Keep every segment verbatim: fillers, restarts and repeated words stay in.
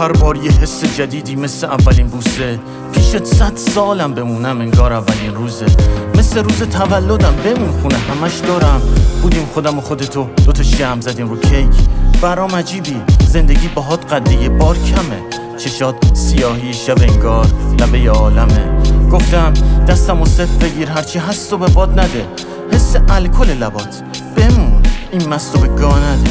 هر بار یه حس جدیدی مثل اولین بوسه. پیشت صد سالم بمونم انگار اولین روزه. مثل روز تولدم بمون خونه همش دارم. بودیم خودم و خودتو دوتا شم زدیم رو کیک. برام عجیبی زندگی باهات قد یه بار کمه. چشات سیاهی شب انگار لبه عالمه. گفتم دستم و صف بگیر هرچی هست و به باد نده. حس الکل لبات بمون این مستو به گا نده.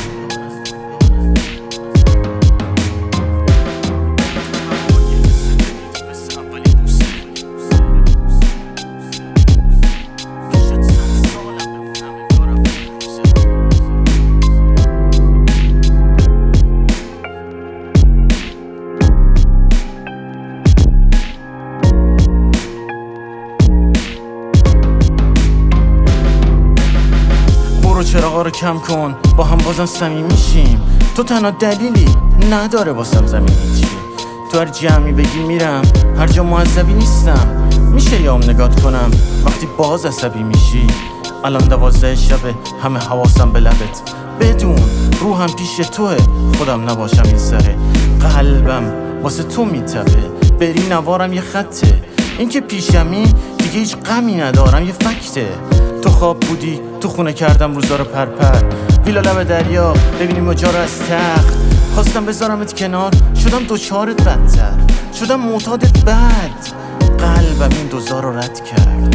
چراغا رو کم کن با هم بازم صمیمی میشیم. تو تنها دلیلی نداره واسم زمین هیچی. تو هر جمعی بگی میرم هر جا معذبی نیستم. میشه یام نگات کنم وقتی باز عصبی میشی. الان دوازده شبه همه حواسم به لبت. بدون روحم پیش توه خودم نباشم این سره. قلبم واسه تو میتپه بری نوارم یه خطه. این که پیشمی دیگه هیچ غمی ندارم یه فکته. تو خواب بودی تو خونه کردم روزا رو پرپر. ویلا لب دریا ببینیم ماجرا از تخت. خواستم بذارمت کنار شدم دوچارت بدتر. شدم معتادت بد. قلبم این دوزا رو رد کرد.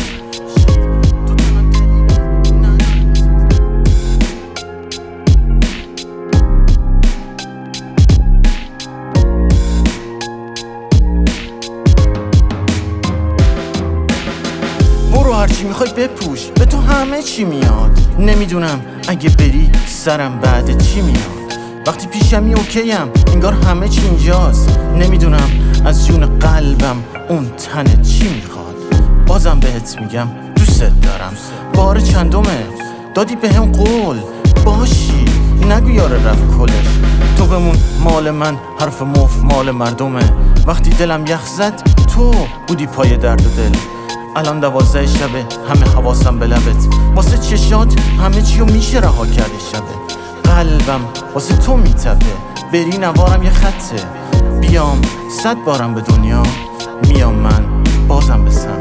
برو هرچی میخوای بپوش به تو همه چی میاد. نمیدونم اگه بری سرم بعد چی میاد. وقتی پیشمی اوکیم انگار همه چی اینجاست. نمیدونم از جون قلبم اون تنه چی میخواد. بازم بهت میگم دوست دارم. بار چندمه دادی به هم قول باشی نگو یاره رفت کلش. تو بمون مال من حرف مف مال مردمه. وقتی دلم یخ زد تو بودی پای درد و دل. الان دوازده شبه همه حواسم به لبت. واسه چشات همه چیو میشه رها کرده شبه. قلبم واسه تو میتپه بری نوارم یه خطه. بیام صد بارم به دنیا میام من بازم به سمت.